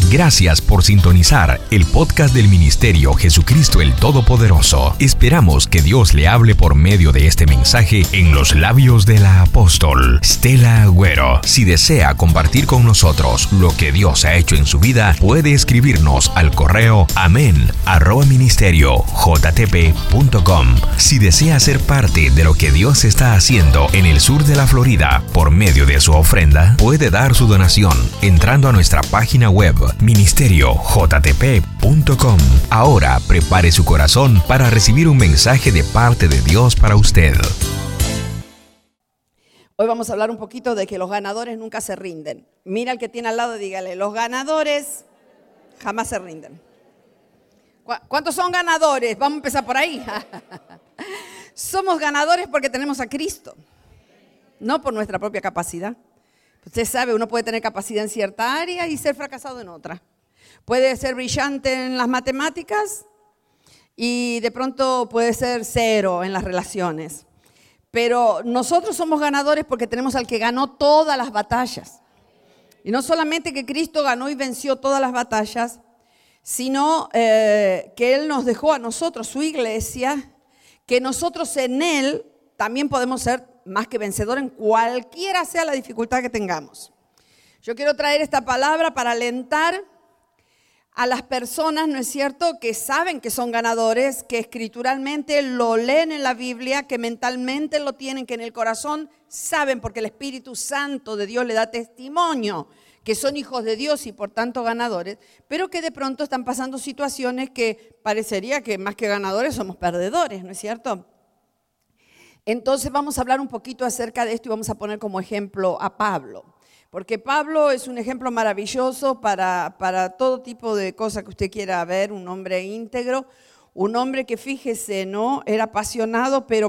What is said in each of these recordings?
Gracias por sintonizar el podcast del Ministerio Jesucristo el Todopoderoso. Esperamos que Dios le hable por medio de este mensaje en los labios de la apóstol Stella Agüero. Si desea compartir con nosotros lo que Dios ha hecho en su vida, puede escribirnos al correo amen@ministeriojtp.com. Si desea ser parte de lo que Dios está haciendo en el sur de la Florida por medio de su ofrenda, puede dar su donación entrando a nuestra página web ministeriojtp.com. Ahora prepare su corazón para recibir un mensaje de parte de Dios para usted. Hoy vamos a hablar un poquito de que los ganadores nunca se rinden. Mira al que tiene al lado y dígale, los ganadores jamás se rinden. ¿Cuántos son ganadores? Vamos a empezar por ahí. Somos ganadores porque tenemos a Cristo, no por nuestra propia capacidad. Usted sabe, uno puede tener capacidad en cierta área y ser fracasado en otra. Puede ser brillante en las matemáticas y de pronto puede ser cero en las relaciones. Pero nosotros somos ganadores porque tenemos al que ganó todas las batallas. Y no solamente que Cristo ganó y venció todas las batallas, sino que Él nos dejó a nosotros, su iglesia, que nosotros en Él también podemos ser más que vencedor en cualquiera sea la dificultad que tengamos. Yo quiero traer esta palabra para alentar a las personas, ¿no es cierto?, que saben que son ganadores, que escrituralmente lo leen en la Biblia, que mentalmente lo tienen, que en el corazón saben, porque el Espíritu Santo de Dios le da testimonio, que son hijos de Dios y por tanto ganadores, pero que de pronto están pasando situaciones que parecería que más que ganadores somos perdedores, ¿no es cierto? Entonces vamos a hablar un poquito acerca de esto y vamos a poner como ejemplo a Pablo. Porque Pablo es un ejemplo maravilloso para todo tipo de cosas que usted quiera ver, un hombre íntegro, un hombre que fíjese, ¿no? Era apasionado, pero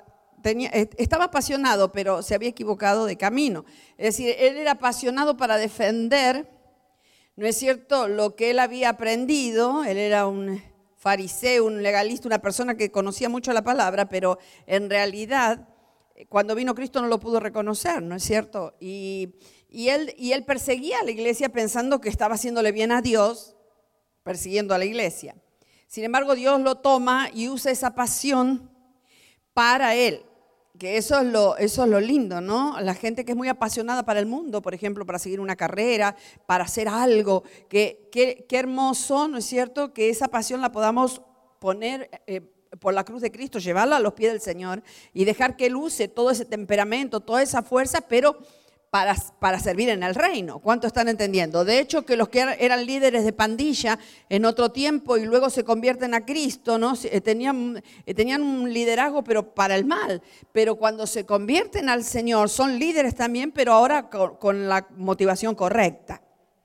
estaba apasionado, pero se había equivocado de camino. Es decir, él era apasionado para defender, ¿no es cierto?, lo que él había aprendido. Él era un fariseo, un legalista, una persona que conocía mucho la palabra, pero en realidad cuando vino Cristo no lo pudo reconocer, ¿no es cierto? Y él perseguía a la iglesia pensando que estaba haciéndole bien a Dios, persiguiendo a la iglesia. Sin embargo, Dios lo toma y usa esa pasión para él, que eso es lo lindo, ¿no? La gente que es muy apasionada para el mundo, por ejemplo, para seguir una carrera, para hacer algo, qué hermoso, ¿no es cierto?, que esa pasión la podamos poner por la cruz de Cristo, llevarla a los pies del Señor y dejar que Él use todo ese temperamento, toda esa fuerza, pero para servir en el reino. ¿Cuánto están entendiendo? De hecho, que los que eran líderes de pandilla en otro tiempo y luego se convierten a Cristo, ¿no? Tenían un liderazgo, pero para el mal. Pero cuando se convierten al Señor, son líderes también, pero ahora con la motivación correcta.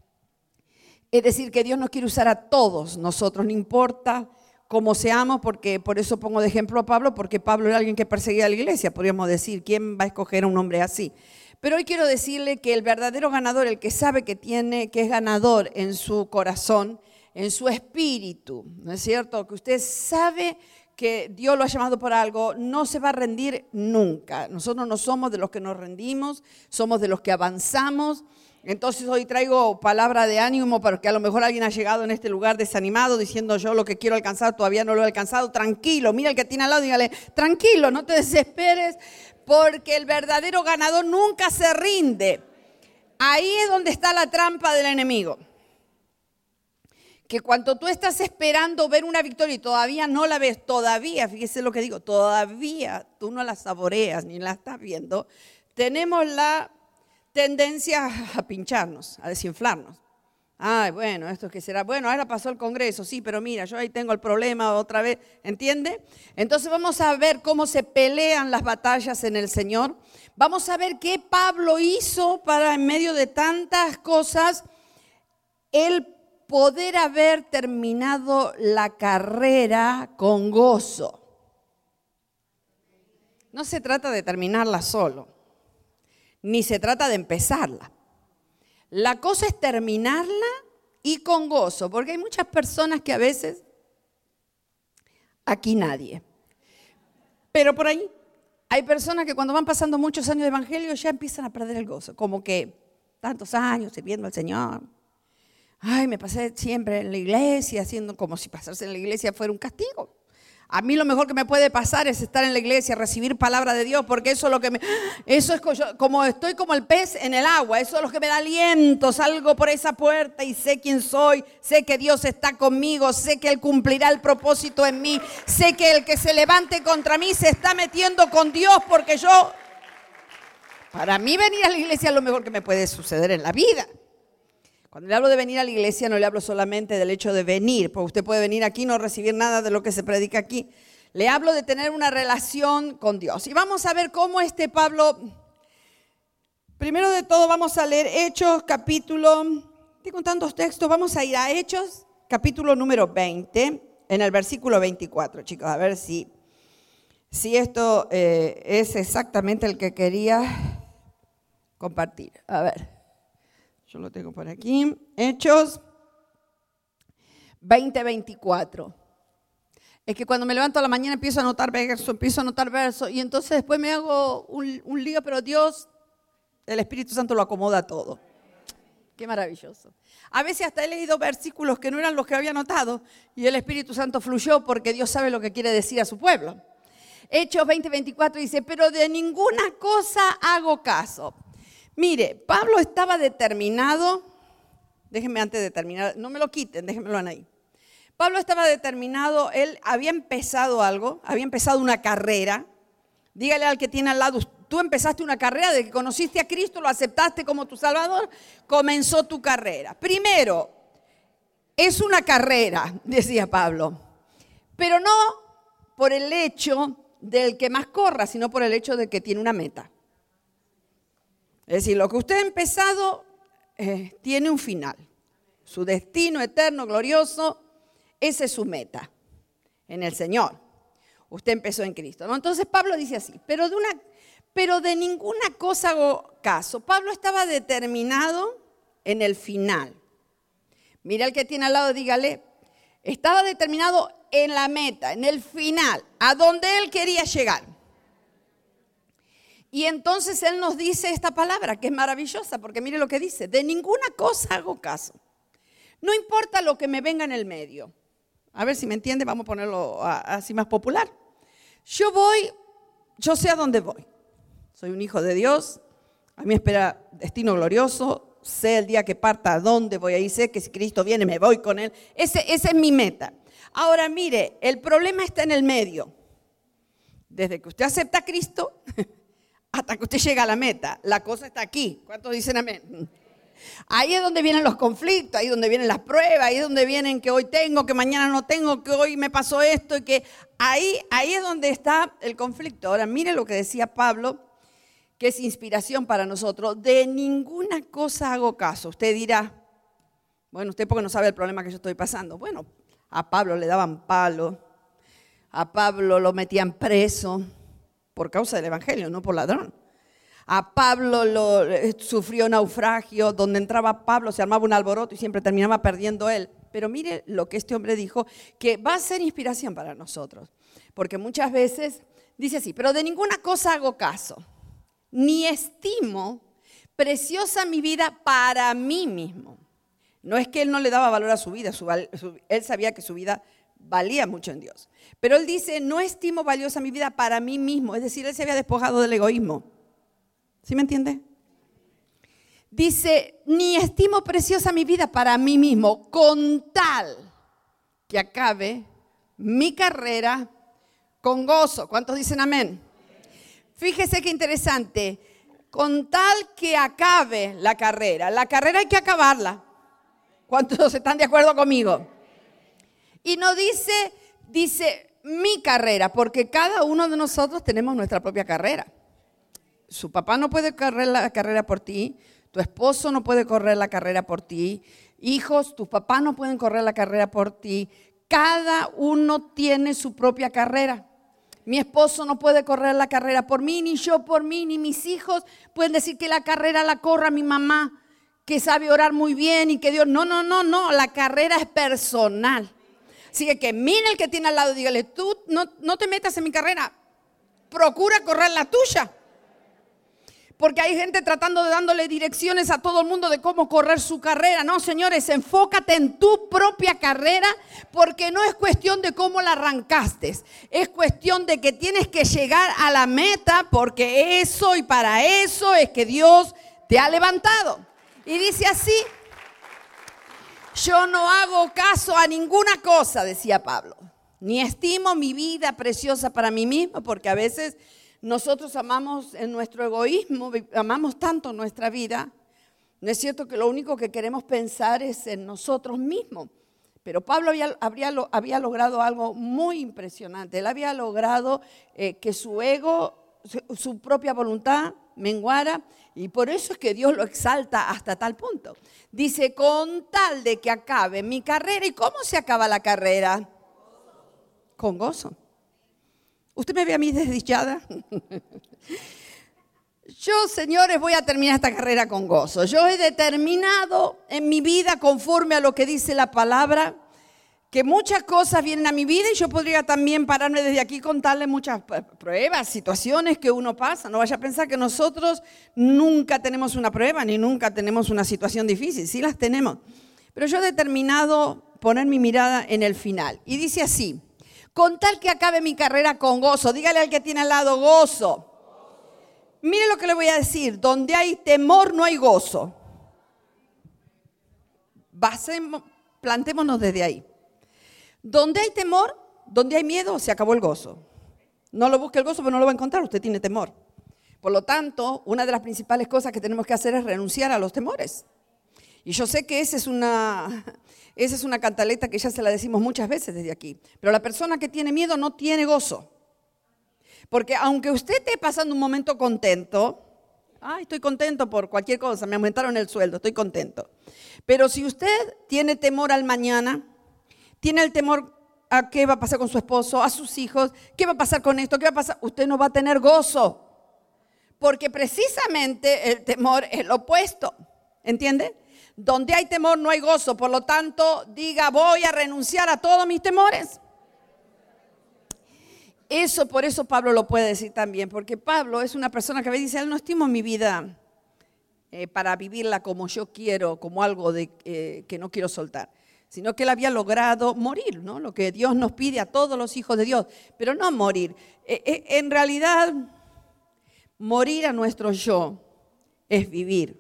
Es decir, que Dios nos quiere usar a todos nosotros, no importa cómo seamos, porque por eso pongo de ejemplo a Pablo, porque Pablo era alguien que perseguía a la iglesia, podríamos decir, ¿quién va a escoger a un hombre así? Pero hoy quiero decirle que el verdadero ganador, el que sabe que es ganador en su corazón, en su espíritu, ¿no es cierto? Que usted sabe que Dios lo ha llamado por algo, no se va a rendir nunca. Nosotros no somos de los que nos rendimos, somos de los que avanzamos. Entonces hoy traigo palabra de ánimo porque a lo mejor alguien ha llegado en este lugar desanimado diciendo yo lo que quiero alcanzar todavía no lo he alcanzado. Tranquilo, mira al que tiene al lado y dígale, tranquilo, no te desesperes porque el verdadero ganador nunca se rinde. Ahí es donde está la trampa del enemigo. Que cuando tú estás esperando ver una victoria y todavía no la ves, todavía, fíjese lo que digo, todavía tú no la saboreas ni la estás viendo, tenemos la tendencia a pincharnos, a desinflarnos. Ay, bueno, esto que será, bueno, ahora pasó el Congreso, sí, pero mira, yo ahí tengo el problema otra vez, ¿entiende? Entonces vamos a ver cómo se pelean las batallas en el Señor. Vamos a ver qué Pablo hizo para en medio de tantas cosas, él poder haber terminado la carrera con gozo. No se trata de terminarla solo, ni se trata de empezarla. La cosa es terminarla y con gozo, porque hay muchas personas que a veces, aquí nadie, pero por ahí hay personas que cuando van pasando muchos años de evangelio ya empiezan a perder el gozo, como que tantos años sirviendo al Señor. Ay, me pasé siempre en la iglesia, haciendo como si pasarse en la iglesia fuera un castigo. A mí lo mejor que me puede pasar es estar en la iglesia, recibir palabra de Dios, porque eso es lo que eso es como estoy como el pez en el agua, eso es lo que me da aliento. Salgo por esa puerta y sé quién soy, sé que Dios está conmigo, sé que Él cumplirá el propósito en mí, sé que el que se levante contra mí se está metiendo con Dios, porque para mí venir a la iglesia es lo mejor que me puede suceder en la vida. Cuando le hablo de venir a la iglesia, no le hablo solamente del hecho de venir, porque usted puede venir aquí y no recibir nada de lo que se predica aquí. Le hablo de tener una relación con Dios. Y vamos a ver cómo Pablo, primero de todo vamos a leer Hechos capítulo, tengo tantos textos, vamos a ir a Hechos capítulo número 20, en el versículo 24, chicos, a ver si esto es exactamente el que quería compartir. A ver. Yo lo tengo por aquí. Hechos 20:24. Es que cuando me levanto a la mañana empiezo a anotar verso, y entonces después me hago un lío, pero Dios, el Espíritu Santo lo acomoda todo. Qué maravilloso. A veces hasta he leído versículos que no eran los que había anotado y el Espíritu Santo fluyó porque Dios sabe lo que quiere decir a su pueblo. Hechos 20:24 dice, pero de ninguna cosa hago caso. Mire, Pablo estaba determinado, déjenme antes de terminar, no me lo quiten, déjenmelo ahí. Pablo estaba determinado, él había empezado algo, había empezado una carrera. Dígale al que tiene al lado, tú empezaste una carrera, de que conociste a Cristo, lo aceptaste como tu Salvador, comenzó tu carrera. Primero, es una carrera, decía Pablo, pero no por el hecho del que más corra, sino por el hecho de que tiene una meta. Es decir, lo que usted ha empezado tiene un final. Su destino eterno, glorioso, esa es su meta en el Señor. Usted empezó en Cristo, ¿no? Entonces Pablo dice así, pero de ninguna cosa hago caso. Pablo estaba determinado en el final. Mira al que tiene al lado, dígale, estaba determinado en la meta, en el final, a donde él quería llegar. Y entonces él nos dice esta palabra que es maravillosa, porque mire lo que dice, de ninguna cosa hago caso. No importa lo que me venga en el medio. A ver si me entiende, vamos a ponerlo así más popular. Yo sé a dónde voy. Soy un hijo de Dios, a mí me espera destino glorioso, sé el día que parta a dónde voy a ir, sé que si Cristo viene me voy con Él. Esa es mi meta. Ahora mire, el problema está en el medio. Desde que usted acepta a Cristo hasta que usted llega a la meta, la cosa está aquí. ¿Cuántos dicen amén? Ahí es donde vienen los conflictos, ahí es donde vienen las pruebas, ahí es donde vienen que hoy tengo, que mañana no tengo, que hoy me pasó esto, y que ahí es donde está el conflicto. Ahora mire lo que decía Pablo, que es inspiración para nosotros. De ninguna cosa hago caso. Usted dirá, bueno, usted porque no sabe el problema que yo estoy pasando. Bueno, a Pablo le daban palo, a Pablo lo metían preso por causa del evangelio, no por ladrón. A Pablo sufrió naufragio, donde entraba Pablo se armaba un alboroto y siempre terminaba perdiendo él. Pero mire lo que este hombre dijo, que va a ser inspiración para nosotros. Porque muchas veces dice así, pero de ninguna cosa hago caso, ni estimo preciosa mi vida para mí mismo. No es que él no le daba valor a su vida, él sabía que su vida valía mucho en Dios. Pero él dice, no estimo valiosa mi vida para mí mismo. Es decir, él se había despojado del egoísmo. ¿Sí me entiende? Dice, ni estimo preciosa mi vida para mí mismo, con tal que acabe mi carrera con gozo. ¿Cuántos dicen amén? Fíjese qué interesante. Con tal que acabe la carrera. La carrera hay que acabarla. ¿Cuántos están de acuerdo conmigo? Y no dice mi carrera, porque cada uno de nosotros tenemos nuestra propia carrera. Su papá no puede correr la carrera por ti, tu esposo no puede correr la carrera por ti, hijos, tus papás no pueden correr la carrera por ti. Cada uno tiene su propia carrera. Mi esposo no puede correr la carrera por mí, ni yo por mí, ni mis hijos pueden decir que la carrera la corra mi mamá, que sabe orar muy bien y que Dios... No, la carrera es personal. Así que mire el que tiene al lado y dígale, tú no te metas en mi carrera, procura correr la tuya. Porque hay gente tratando de dándole direcciones a todo el mundo de cómo correr su carrera. No, señores, enfócate en tu propia carrera, porque no es cuestión de cómo la arrancaste. Es cuestión de que tienes que llegar a la meta, porque eso y para eso es que Dios te ha levantado. Y dice así: yo no hago caso a ninguna cosa, decía Pablo, ni estimo mi vida preciosa para mí mismo, porque a veces nosotros amamos en nuestro egoísmo, amamos tanto nuestra vida. No es cierto que lo único que queremos pensar es en nosotros mismos. Pero Pablo había logrado algo muy impresionante. Él había logrado que su ego, su propia voluntad menguara, y por eso es que Dios lo exalta hasta tal punto. Dice, con tal de que acabe mi carrera. ¿Y cómo se acaba la carrera? Con gozo. ¿Usted me ve a mí desdichada? Yo, señores, voy a terminar esta carrera con gozo. Yo he determinado en mi vida, conforme a lo que dice la palabra, que muchas cosas vienen a mi vida, y yo podría también pararme desde aquí y contarle muchas pruebas, situaciones que uno pasa. No vaya a pensar que nosotros nunca tenemos una prueba, ni nunca tenemos una situación difícil. Sí las tenemos. Pero yo he determinado poner mi mirada en el final. Y dice así: con tal que acabe mi carrera con gozo. Dígale al que tiene al lado: gozo. Mire lo que le voy a decir: donde hay temor no hay gozo. Plantémonos desde ahí. Donde hay temor, donde hay miedo, se acabó el gozo. No lo busque el gozo, pero no lo va a encontrar. Usted tiene temor. Por lo tanto, una de las principales cosas que tenemos que hacer es renunciar a los temores. Y yo sé que esa es una cantaleta que ya se la decimos muchas veces desde aquí. Pero la persona que tiene miedo no tiene gozo. Porque aunque usted esté pasando un momento contento, estoy contento por cualquier cosa, me aumentaron el sueldo, estoy contento. Pero si usted tiene temor al mañana, tiene el temor a qué va a pasar con su esposo, a sus hijos, qué va a pasar con esto, qué va a pasar, usted no va a tener gozo. Porque precisamente el temor es lo opuesto, ¿entiende? Donde hay temor no hay gozo. Por lo tanto, diga: voy a renunciar a todos mis temores. Por eso Pablo lo puede decir también, porque Pablo es una persona que me dice: él no estimo mi vida para vivirla como yo quiero, como algo que no quiero soltar, sino que él había logrado morir, ¿no? Lo que Dios nos pide a todos los hijos de Dios, pero no morir. En realidad, morir a nuestro yo es vivir.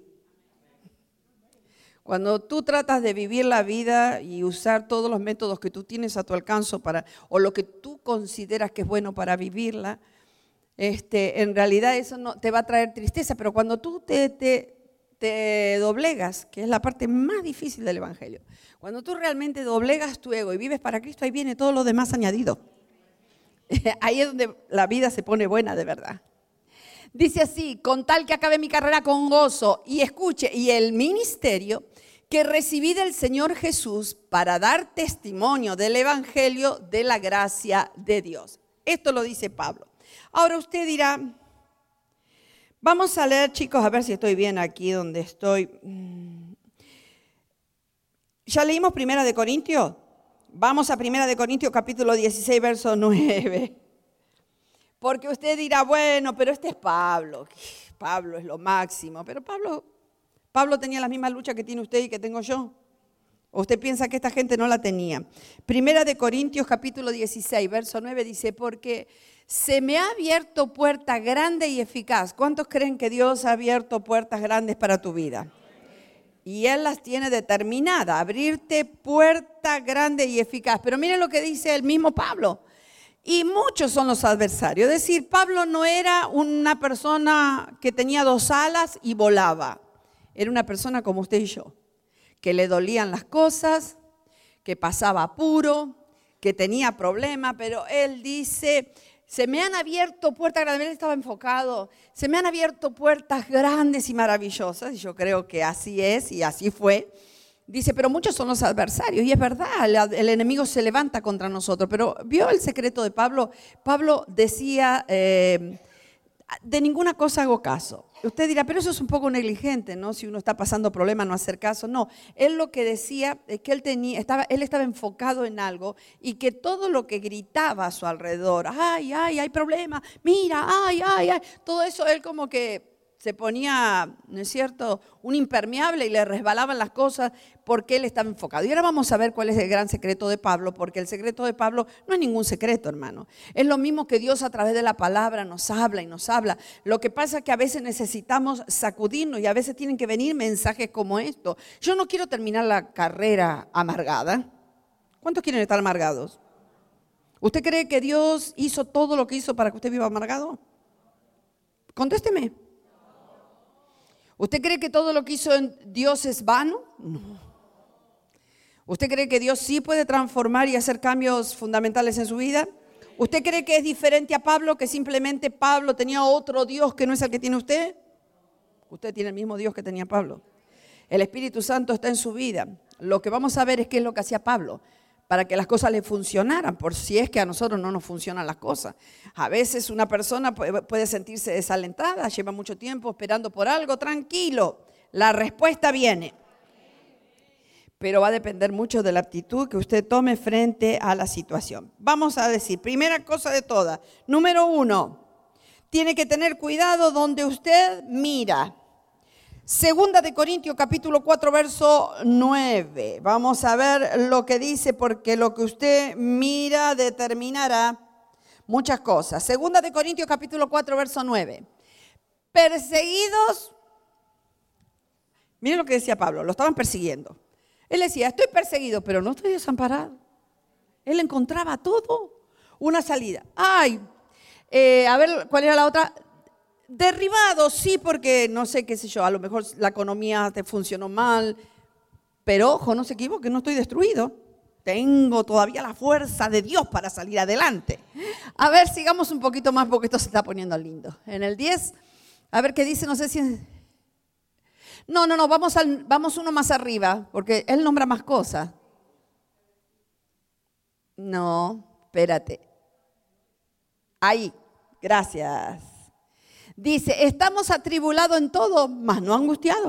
Cuando tú tratas de vivir la vida y usar todos los métodos que tú tienes a tu alcance o lo que tú consideras que es bueno para vivirla, en realidad eso no te va a traer tristeza. Pero cuando tú te doblegas, que es la parte más difícil del evangelio, cuando tú realmente doblegas tu ego y vives para Cristo, ahí viene todo lo demás añadido. Ahí es donde la vida se pone buena de verdad. Dice así: con tal que acabe mi carrera con gozo, y escuche, y el ministerio que recibí del Señor Jesús para dar testimonio del evangelio de la gracia de Dios. Esto lo dice Pablo. Ahora usted dirá, vamos a leer, chicos, a ver si estoy bien aquí donde estoy. ¿Ya leímos 1 de Corintios? Vamos a 1 de Corintios capítulo 16, verso 9. Porque usted dirá, bueno, pero este es Pablo. Pablo es lo máximo. Pero Pablo tenía la misma lucha que tiene usted y que tengo yo. ¿O usted piensa que esta gente no la tenía? 1 de Corintios capítulo 16, verso 9 dice: porque se me ha abierto puerta grande y eficaz. ¿Cuántos creen que Dios ha abierto puertas grandes para tu vida? Y Él las tiene determinadas, abrirte puerta grande y eficaz. Pero miren lo que dice el mismo Pablo. Y muchos son los adversarios. Es decir, Pablo no era una persona que tenía 2 alas y volaba. Era una persona como usted y yo, que le dolían las cosas, que pasaba apuro, que tenía problemas, pero él dice: se me han abierto puertas grandes. Él estaba enfocado. Se me han abierto puertas grandes y maravillosas. Y yo creo que así es y así fue. Dice, pero muchos son los adversarios. Y es verdad, el enemigo se levanta contra nosotros. Pero ¿vio el secreto de Pablo? Pablo decía, de ninguna cosa hago caso. Usted dirá, pero eso es un poco negligente, ¿no? Si uno está pasando problemas, no hacer caso. No, él lo que decía es que él estaba enfocado en algo, y que todo lo que gritaba a su alrededor, ay, hay problemas, mira, ay, todo eso, él como que se ponía, ¿no es cierto?, un impermeable y le resbalaban las cosas porque él estaba enfocado. Y ahora vamos a ver cuál es el gran secreto de Pablo, porque el secreto de Pablo no es ningún secreto, hermano. Es lo mismo que Dios a través de la palabra nos habla y nos habla. Lo que pasa es que a veces necesitamos sacudirnos y a veces tienen que venir mensajes como esto. Yo no quiero terminar la carrera amargada. ¿Cuántos quieren estar amargados? ¿Usted cree que Dios hizo todo lo que hizo para que usted viva amargado? Contésteme. ¿Usted cree que todo lo que hizo Dios es vano? No. ¿Usted cree que Dios sí puede transformar y hacer cambios fundamentales en su vida? ¿Usted cree que es diferente a Pablo, que simplemente Pablo tenía otro Dios que no es el que tiene usted? Usted tiene el mismo Dios que tenía Pablo. El Espíritu Santo está en su vida. Lo que vamos a ver es qué es lo que hacía Pablo para que las cosas le funcionaran, por si es que a nosotros no nos funcionan las cosas. A veces una persona puede sentirse desalentada, lleva mucho tiempo esperando por algo, tranquilo, la respuesta viene. Pero va a depender mucho de la actitud que usted tome frente a la situación. Vamos a decir, primera cosa de todas, número 1, tiene que tener cuidado donde usted mira. Segunda de Corintios capítulo 4 verso 9. Vamos a ver lo que dice, porque lo que usted mira determinará muchas cosas. Segunda de Corintios capítulo 4 verso 9. Perseguidos, miren lo que decía Pablo, lo estaban persiguiendo. Él decía, estoy perseguido, pero no estoy desamparado. Él encontraba todo una salida. Ay, a ver, ¿cuál era la otra? Derribado, sí, porque no sé, qué sé yo, a lo mejor la economía te funcionó mal, pero ojo, no se equivoque, no estoy destruido. Tengo todavía la fuerza de Dios para salir adelante. A ver, sigamos un poquito más porque esto se está poniendo lindo. En el 10, a ver qué dice, no sé si... No, vamos uno más arriba, porque él nombra más cosas. No, espérate. Ahí, gracias. Dice, estamos atribulados en todo, mas no angustiados.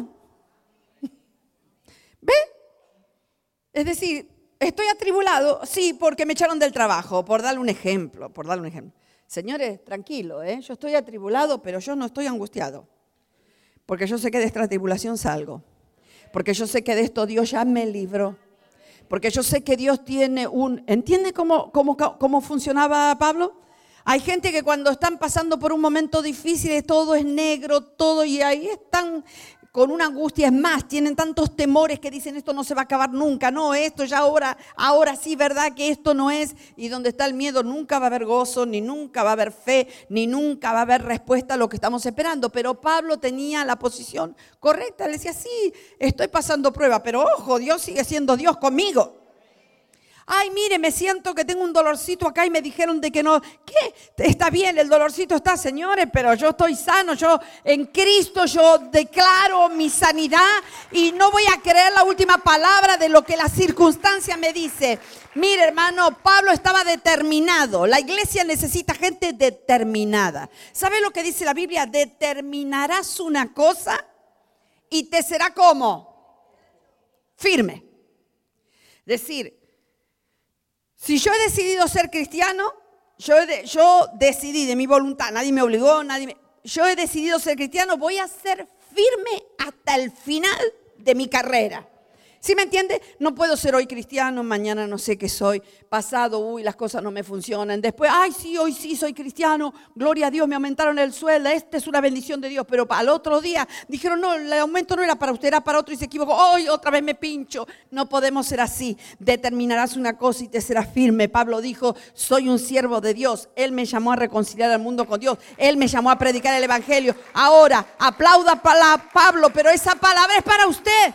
¿Ve? Es decir, estoy atribulado, sí, porque me echaron del trabajo, por darle un ejemplo. Señores, tranquilo, yo estoy atribulado, pero yo no estoy angustiado. Porque yo sé que de esta tribulación salgo. Porque yo sé que de esto Dios ya me libró. Porque yo sé que Dios tiene ¿Entiende cómo funcionaba Pablo? Hay gente que cuando están pasando por un momento difícil, todo es negro, todo, y ahí están con una angustia. Es más, tienen tantos temores que dicen, esto no se va a acabar nunca. No, esto ya ahora sí, ¿verdad? Que esto no es. Y donde está el miedo nunca va a haber gozo, ni nunca va a haber fe, ni nunca va a haber respuesta a lo que estamos esperando. Pero Pablo tenía la posición correcta. Le decía, sí, estoy pasando prueba, pero ojo, Dios sigue siendo Dios conmigo. Ay, mire, me siento que tengo un dolorcito acá y me dijeron de que no. ¿Qué? Está bien, el dolorcito está, señores, pero yo estoy sano. Yo en Cristo, yo declaro mi sanidad y no voy a creer la última palabra de lo que la circunstancia me dice. Mire, hermano, Pablo estaba determinado. La iglesia necesita gente determinada. ¿Sabe lo que dice la Biblia? Determinarás una cosa y te será como firme. Decir, si yo he decidido ser cristiano, yo decidí de mi voluntad, nadie me obligó, yo he decidido ser cristiano, voy a ser firme hasta el final de mi carrera. ¿Sí me entiende? No puedo ser hoy cristiano, mañana no sé qué soy, pasado, las cosas no me funcionan. Después, sí, hoy sí soy cristiano, gloria a Dios, me aumentaron el sueldo, esta es una bendición de Dios. Pero al otro día dijeron, no, el aumento no era para usted, era para otro y se equivocó. Hoy otra vez me pincho. No podemos ser así. Determinarás una cosa y te serás firme. Pablo dijo, soy un siervo de Dios. Él me llamó a reconciliar al mundo con Dios. Él me llamó a predicar el evangelio. Ahora, aplauda para Pablo, pero esa palabra es para usted.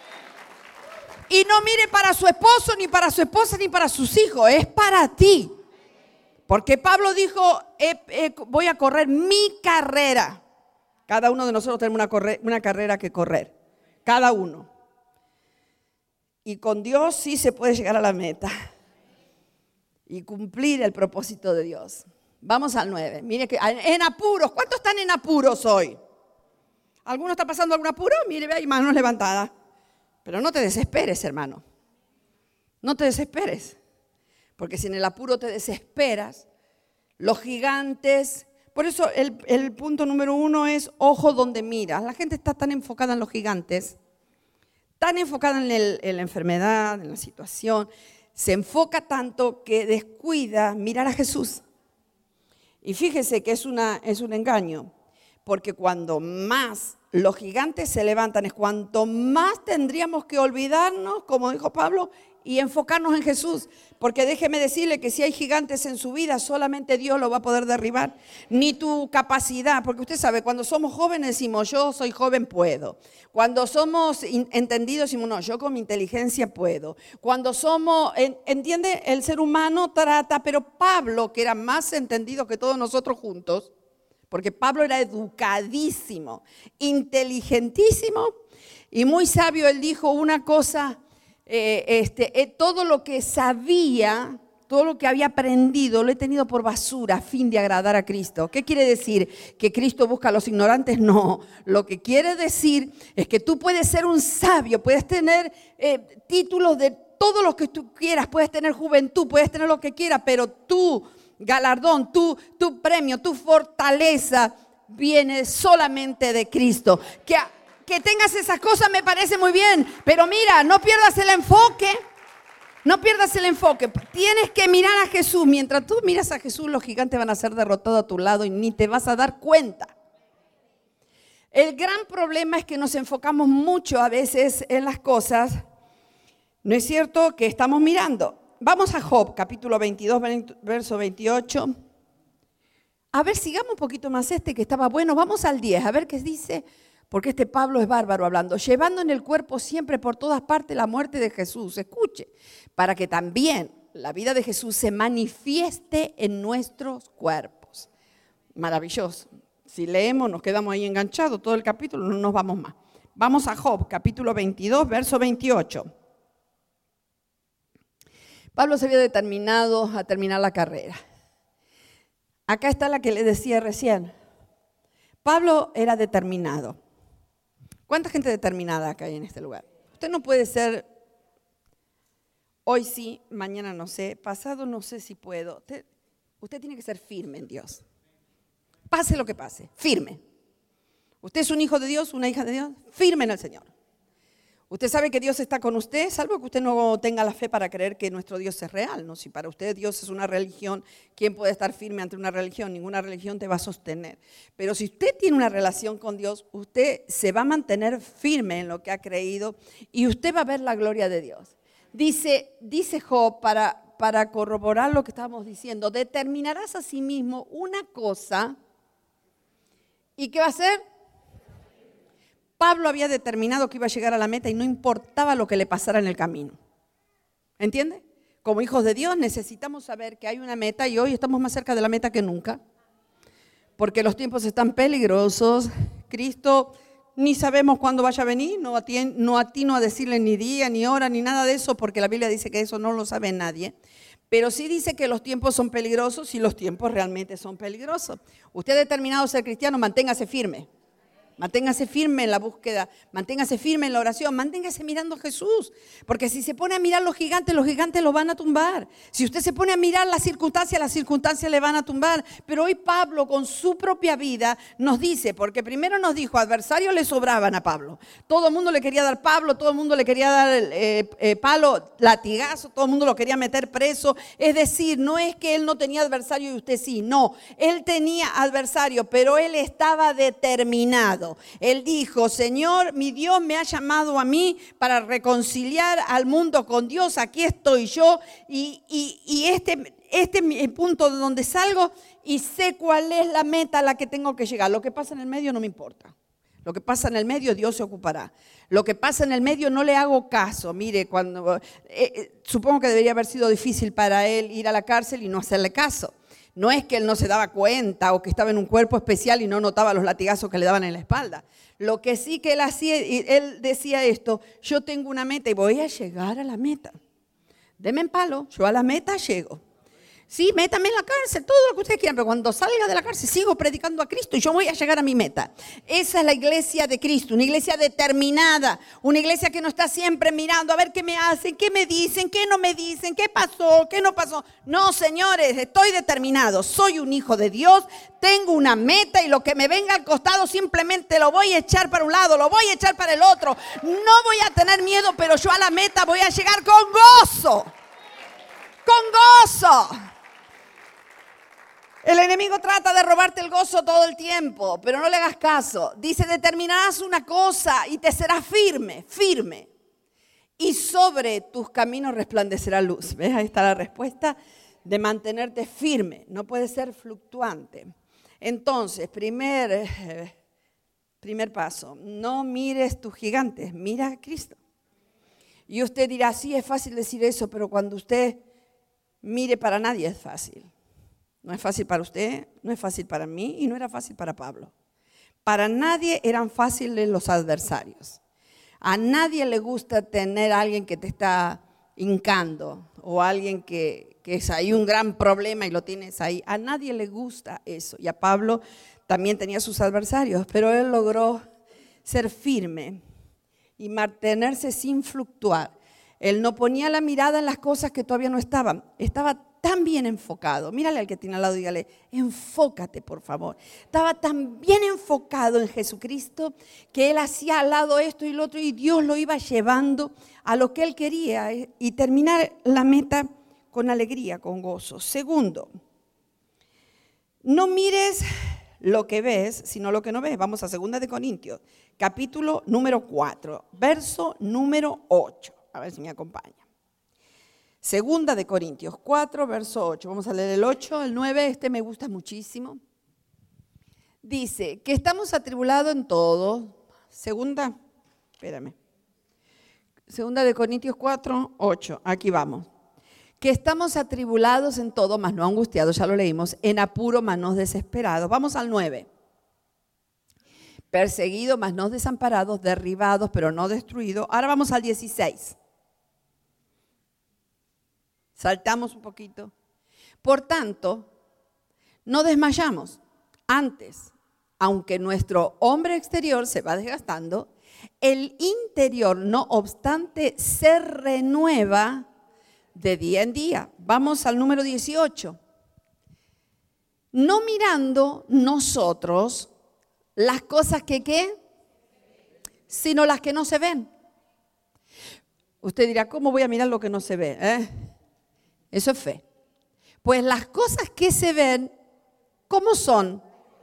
Y no mire para su esposo, ni para su esposa, ni para sus hijos. Es para ti. Porque Pablo dijo, voy a correr mi carrera. Cada uno de nosotros tenemos una carrera que correr. Cada uno. Y con Dios sí se puede llegar a la meta. Y cumplir el propósito de Dios. Vamos al 9. Mire que en apuros. ¿Cuántos están en apuros hoy? ¿Alguno está pasando algún apuro? Mire, ve ahí manos levantadas. Pero no te desesperes, hermano. No te desesperes. Porque si en el apuro te desesperas, los gigantes Por eso el punto número 1 es ojo donde miras. La gente está tan enfocada en los gigantes, tan enfocada en la enfermedad, en la situación, se enfoca tanto que descuida mirar a Jesús. Y fíjese que es un engaño, porque cuando más los gigantes se levantan es cuanto más tendríamos que olvidarnos, como dijo Pablo, y enfocarnos en Jesús. Porque déjeme decirle que si hay gigantes en su vida, solamente Dios lo va a poder derribar. Ni tu capacidad, porque usted sabe, cuando somos jóvenes decimos, yo soy joven, puedo. Cuando somos entendidos decimos, no, yo con mi inteligencia puedo. Cuando somos, entiende, el ser humano trata, pero Pablo, que era más entendido que todos nosotros juntos, porque Pablo era educadísimo, inteligentísimo y muy sabio, él dijo una cosa, todo lo que sabía, todo lo que había aprendido, lo he tenido por basura a fin de agradar a Cristo. ¿Qué quiere decir? ¿Que Cristo busca a los ignorantes? No. Lo que quiere decir es que tú puedes ser un sabio, puedes tener títulos de todo lo que tú quieras, puedes tener juventud, puedes tener lo que quieras, pero tu galardón, tu premio, tu fortaleza viene solamente de Cristo. Que tengas esas cosas me parece muy bien, pero mira, no pierdas el enfoque. No pierdas el enfoque. Tienes que mirar a Jesús. Mientras tú miras a Jesús, los gigantes van a ser derrotados a tu lado y ni te vas a dar cuenta. El gran problema es que nos enfocamos mucho a veces en las cosas, ¿no es cierto?, que estamos mirando. Vamos a Job, capítulo 22, verso 28. A ver, sigamos un poquito más que estaba bueno. Vamos al 10, a ver qué dice. Porque Pablo es bárbaro hablando. Llevando en el cuerpo siempre por todas partes la muerte de Jesús. Escuche, para que también la vida de Jesús se manifieste en nuestros cuerpos. Maravilloso. Si leemos, nos quedamos ahí enganchados todo el capítulo, no nos vamos más. Vamos a Job, capítulo 22, verso 28. Pablo se había determinado a terminar la carrera. Acá está la que le decía recién. Pablo era determinado. ¿Cuánta gente determinada acá hay en este lugar? Usted no puede ser, hoy sí, mañana no sé, pasado no sé si puedo. Usted tiene que ser firme en Dios. Pase lo que pase, firme. Usted es un hijo de Dios, una hija de Dios, firme en el Señor. Usted sabe que Dios está con usted, salvo que usted no tenga la fe para creer que nuestro Dios es real, ¿no? Si para usted Dios es una religión, ¿quién puede estar firme ante una religión? Ninguna religión te va a sostener. Pero si usted tiene una relación con Dios, usted se va a mantener firme en lo que ha creído y usted va a ver la gloria de Dios. Dice Job, para corroborar lo que estábamos diciendo, determinarás a sí mismo una cosa, ¿y qué va a hacer? Pablo había determinado que iba a llegar a la meta y no importaba lo que le pasara en el camino. ¿Entiende? Como hijos de Dios necesitamos saber que hay una meta y hoy estamos más cerca de la meta que nunca. Porque los tiempos están peligrosos. Cristo ni sabemos cuándo vaya a venir, no atino a decirle ni día, ni hora, ni nada de eso, porque la Biblia dice que eso no lo sabe nadie. Pero sí dice que los tiempos son peligrosos y los tiempos realmente son peligrosos. Usted ha determinado ser cristiano, manténgase firme. Manténgase firme en la búsqueda, manténgase firme en la oración, manténgase mirando a Jesús. Porque si se pone a mirar los gigantes lo van a tumbar. Si usted se pone a mirar las circunstancias le van a tumbar. Pero hoy Pablo con su propia vida nos dice, porque primero nos dijo, adversarios le sobraban a Pablo. Todo el mundo le quería dar Pablo, todo el mundo le quería dar palo, latigazo, todo el mundo lo quería meter preso. Es decir, no es que él no tenía adversario y usted sí, no. Él tenía adversario, pero él estaba determinado. Él dijo, Señor, mi Dios me ha llamado a mí para reconciliar al mundo con Dios. Aquí estoy yo y este es mi punto de donde salgo y sé cuál es la meta a la que tengo que llegar. Lo que pasa en el medio no me importa. Lo que pasa en el medio Dios se ocupará. Lo que pasa en el medio no le hago caso. Mire, supongo que debería haber sido difícil para él ir a la cárcel y no hacerle caso. No es que él no se daba cuenta o que estaba en un cuerpo especial y no notaba los latigazos que le daban en la espalda. Lo que sí que él hacía, él decía esto, yo tengo una meta y voy a llegar a la meta. Deme en palo, yo a la meta llego. Sí, métame en la cárcel, todo lo que ustedes quieran, pero cuando salga de la cárcel sigo predicando a Cristo y yo voy a llegar a mi meta. Esa es la iglesia de Cristo, una iglesia determinada, una iglesia que no está siempre mirando a ver qué me hacen, qué me dicen, qué no me dicen, qué pasó, qué no pasó. No, señores, estoy determinado, soy un hijo de Dios, tengo una meta y lo que me venga al costado simplemente lo voy a echar para un lado, lo voy a echar para el otro. No voy a tener miedo, pero yo a la meta voy a llegar con gozo. Con gozo. El enemigo trata de robarte el gozo todo el tiempo, pero no le hagas caso. Dice, determinarás una cosa y te serás firme, firme. Y sobre tus caminos resplandecerá luz. ¿Ves? Ahí está la respuesta de mantenerte firme. No puede ser fluctuante. Entonces, primer paso, no mires tus gigantes, mira a Cristo. Y usted dirá, sí, es fácil decir eso, pero cuando usted mire, para nadie es fácil. No es fácil para usted, no es fácil para mí y no era fácil para Pablo. Para nadie eran fáciles los adversarios. A nadie le gusta tener a alguien que te está hincando o alguien que es ahí un gran problema y lo tienes ahí. A nadie le gusta eso. Y a Pablo también tenía sus adversarios, pero él logró ser firme y mantenerse sin fluctuar. Él no ponía la mirada en las cosas que todavía no estaban. Estaba tan bien enfocado. Mírale al que tiene al lado y dígale, enfócate por favor. Estaba tan bien enfocado en Jesucristo que él hacía al lado esto y lo otro y Dios lo iba llevando a lo que él quería y terminar la meta con alegría, con gozo. Segundo, no mires lo que ves, sino lo que no ves. Vamos a 2 de Corintios, capítulo número 4, verso número 8. A ver si me acompaña. 2 de Corintios 4, verso 8. Vamos a leer el 8, el 9, este me gusta muchísimo. Dice que estamos atribulados en todo. 2 de Corintios 4, 8. Aquí vamos. Que estamos atribulados en todo, mas no angustiados, ya lo leímos. En apuro, mas no desesperados. Vamos al 9. Perseguidos, mas no desamparados. Derribados, pero no destruidos. Ahora vamos al 16. Saltamos un poquito. Por tanto, no desmayamos. Antes, aunque nuestro hombre exterior se va desgastando, el interior, no obstante, se renueva de día en día. Vamos al número 18. No mirando nosotros las cosas que ¿qué? Sino las que no se ven. Usted dirá, ¿cómo voy a mirar lo que no se ve? Eso es fe. Pues las cosas que se ven, ¿cómo son?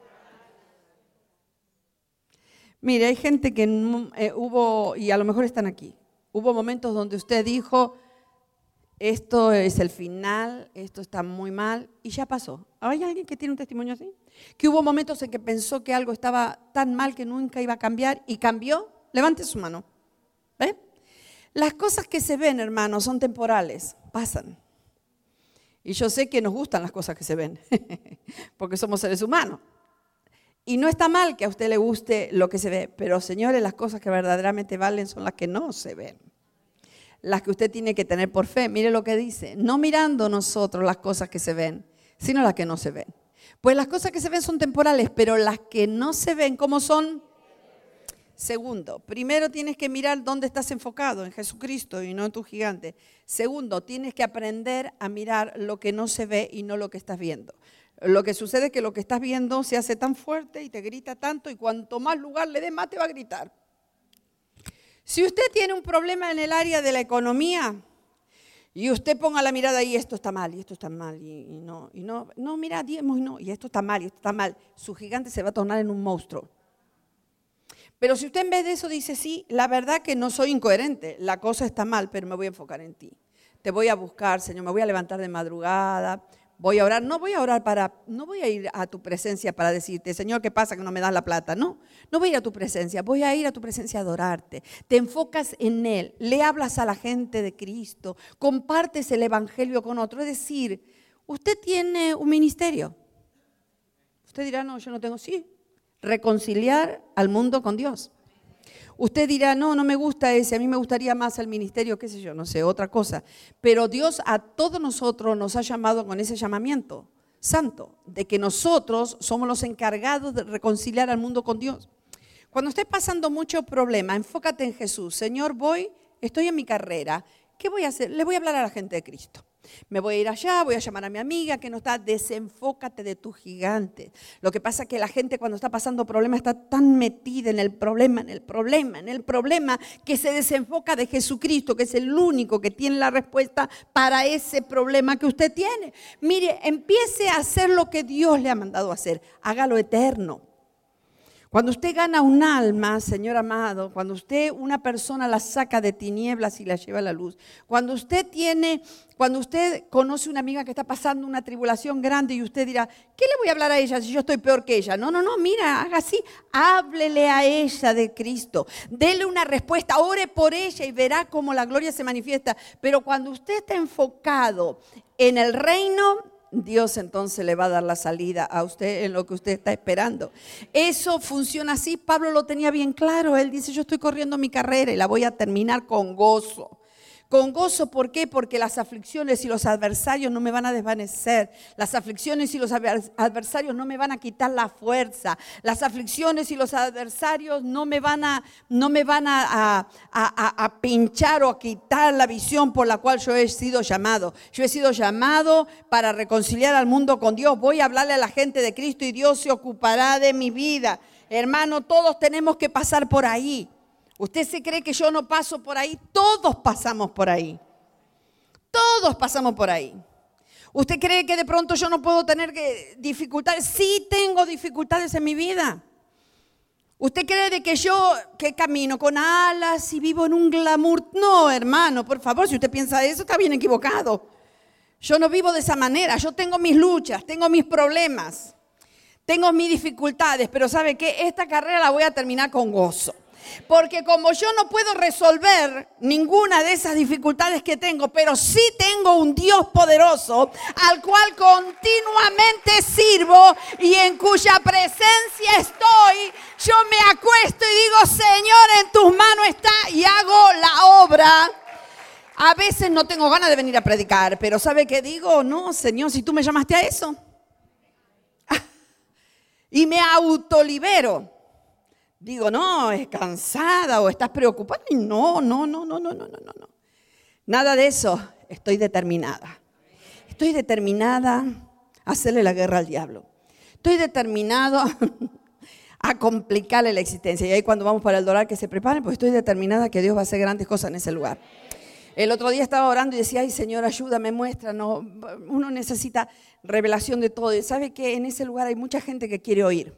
Mire, hay gente que hubo, y a lo mejor están aquí, hubo momentos donde usted dijo, esto es el final, esto está muy mal, y ya pasó. ¿Hay alguien que tiene un testimonio así? Que hubo momentos en que pensó que algo estaba tan mal que nunca iba a cambiar, y cambió. Levante su mano. ¿Ve? Las cosas que se ven, hermanos, son temporales, pasan. Y yo sé que nos gustan las cosas que se ven, porque somos seres humanos. Y no está mal que a usted le guste lo que se ve, pero señores, las cosas que verdaderamente valen son las que no se ven. Las que usted tiene que tener por fe. Mire lo que dice, no mirando nosotros las cosas que se ven, sino las que no se ven. Pues las cosas que se ven son temporales, pero las que no se ven, ¿cómo son? Segundo, primero tienes que mirar dónde estás enfocado, en Jesucristo y no en tu gigante. Segundo, tienes que aprender a mirar lo que no se ve y no lo que estás viendo. Lo que sucede es que lo que estás viendo se hace tan fuerte y te grita tanto y cuanto más lugar le des, más te va a gritar. Si usted tiene un problema en el área de la economía y usted ponga la mirada ahí, esto está mal y esto está mal y no, mira, diezmos y esto está mal y esto está mal, su gigante se va a tornar en un monstruo. Pero si usted en vez de eso dice, sí, la verdad que no soy incoherente, la cosa está mal, pero me voy a enfocar en ti. Te voy a buscar, Señor, me voy a levantar de madrugada, voy a orar, no voy a ir a tu presencia para decirte, Señor, ¿qué pasa que no me das la plata? No voy a ir a tu presencia, voy a ir a tu presencia a adorarte. Te enfocas en Él, le hablas a la gente de Cristo, compartes el evangelio con otro. Es decir, usted tiene un ministerio. Usted dirá, no, yo no tengo, sí. Reconciliar al mundo con Dios. Usted dirá, no, no me gusta ese, a mí me gustaría más el ministerio, qué sé yo, no sé, otra cosa. Pero Dios a todos nosotros nos ha llamado con ese llamamiento santo, de que nosotros somos los encargados de reconciliar al mundo con Dios. Cuando estés pasando mucho problema, enfócate en Jesús. Señor, estoy en mi carrera. ¿Qué voy a hacer? Le voy a hablar a la gente de Cristo. Me voy a ir allá, voy a llamar a mi amiga que no está, desenfócate de tu gigante. Lo que pasa es que la gente cuando está pasando problemas está tan metida en el problema, que se desenfoca de Jesucristo, que es el único que tiene la respuesta para ese problema que usted tiene. Mire, empiece a hacer lo que Dios le ha mandado a hacer, hágalo eterno. Cuando usted gana un alma, Señor amado, cuando usted una persona la saca de tinieblas y la lleva a la luz, cuando usted conoce una amiga que está pasando una tribulación grande y usted dirá, ¿qué le voy a hablar a ella si yo estoy peor que ella? No, mira, haga así, háblele a ella de Cristo, dele una respuesta, ore por ella y verá cómo la gloria se manifiesta. Pero cuando usted está enfocado en el reino, Dios entonces le va a dar la salida a usted en lo que usted está esperando. Eso funciona así. Pablo lo tenía bien claro. Él dice, yo estoy corriendo mi carrera y la voy a terminar con gozo. Con gozo, ¿por qué? Porque las aflicciones y los adversarios no me van a desvanecer. Las aflicciones y los adversarios no me van a quitar la fuerza. Las aflicciones y los adversarios no me van a pinchar o a quitar la visión por la cual yo he sido llamado. Yo he sido llamado para reconciliar al mundo con Dios. Voy a hablarle a la gente de Cristo y Dios se ocupará de mi vida. Hermano, todos tenemos que pasar por ahí. ¿Usted se cree que yo no paso por ahí? Todos pasamos por ahí. Todos pasamos por ahí. ¿Usted cree que de pronto yo no puedo tener dificultades? Sí tengo dificultades en mi vida. ¿Usted cree de que yo camino con alas y vivo en un glamour? No, hermano, por favor, si usted piensa eso, está bien equivocado. Yo no vivo de esa manera. Yo tengo mis luchas, tengo mis problemas, tengo mis dificultades, pero ¿sabe qué? Esta carrera la voy a terminar con gozo. Porque como yo no puedo resolver ninguna de esas dificultades que tengo, pero sí tengo un Dios poderoso al cual continuamente sirvo y en cuya presencia estoy, yo me acuesto y digo, Señor, en tus manos está, y hago la obra. A veces no tengo ganas de venir a predicar, pero ¿sabe qué digo? No, Señor, si tú me llamaste a eso. Y me autolibero. Digo, no, es cansada o estás preocupada. No. Nada de eso. Estoy determinada. Estoy determinada a hacerle la guerra al diablo. Estoy determinada a complicarle la existencia. Y ahí cuando vamos para el Doral, que se preparen, pues estoy determinada que Dios va a hacer grandes cosas en ese lugar. El otro día estaba orando y decía, ay Señor, ayúdame, muéstranos. Uno necesita revelación de todo. Y sabe que en ese lugar hay mucha gente que quiere oír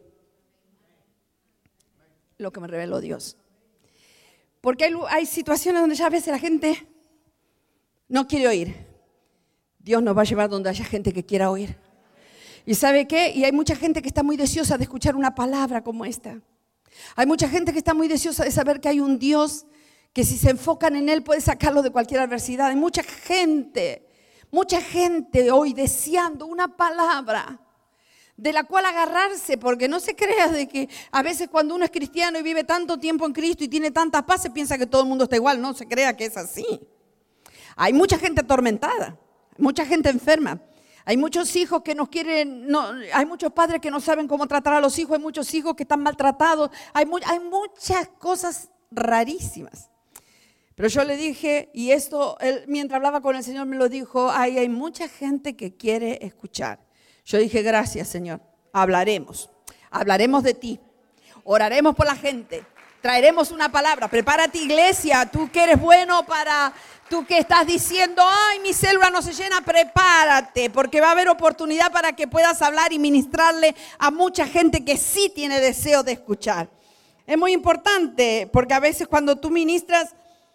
lo que me reveló Dios. Porque hay situaciones donde ya a veces la gente no quiere oír. Dios nos va a llevar donde haya gente que quiera oír. ¿Y sabe qué? Y hay mucha gente que está muy deseosa de escuchar una palabra como esta. Hay mucha gente que está muy deseosa de saber que hay un Dios que si se enfocan en Él puede sacarlo de cualquier adversidad. Hay mucha gente hoy deseando una palabra de la cual agarrarse, porque no se crea de que a veces cuando uno es cristiano y vive tanto tiempo en Cristo y tiene tantas paz, se piensa que todo el mundo está igual. No se crea que es así. Hay mucha gente atormentada, mucha gente enferma. Hay muchos hijos que nos quieren, hay muchos padres que no saben cómo tratar a los hijos, hay muchos hijos que están maltratados, hay muchas cosas rarísimas. Pero yo le dije, y esto, mientras hablaba con el Señor me lo dijo, hay mucha gente que quiere escuchar. Yo dije, gracias, Señor. Hablaremos de ti. Oraremos por la gente. Traeremos una palabra. Prepárate, iglesia. Tú que eres bueno tú que estás diciendo, ay, mi célula no se llena, prepárate. Porque va a haber oportunidad para que puedas hablar y ministrarle a mucha gente que sí tiene deseo de escuchar. Es muy importante porque a veces cuando tú ministras,